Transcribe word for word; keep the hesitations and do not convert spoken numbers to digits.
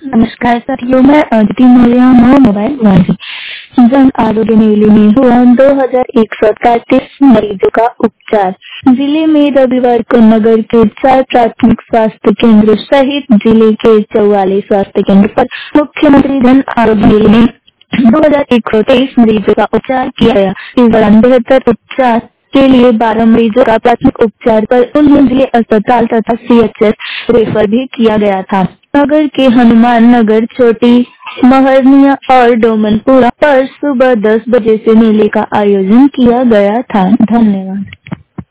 नमस्कार साथियों, मैं अदिति मौर्य हूँ मोबाइल वन से। जन आरोग्य मेले में हुआ दो हजार एक सौ तैतीस मरीजों का उपचार। जिले में रविवार को नगर के चार प्राथमिक स्वास्थ्य केंद्र सहित जिले के चौवालीस स्वास्थ्य केंद्र पर मुख्यमंत्री जन आरोग्य मेले में दो हजार एक सौ तेईस मरीजों का उपचार किया गया। इस दौरान बेहतर उपचार के लिए बारह मरीजों का प्राथमिक उपचार कर उन्हें जिले अस्पताल तथा सीएचएस रेफर भी किया गया था। नगर के हनुमान नगर, छोटी महरनिया और डोमनपुरा पर सुबह दस बजे से मेले का आयोजन किया गया था। धन्यवाद।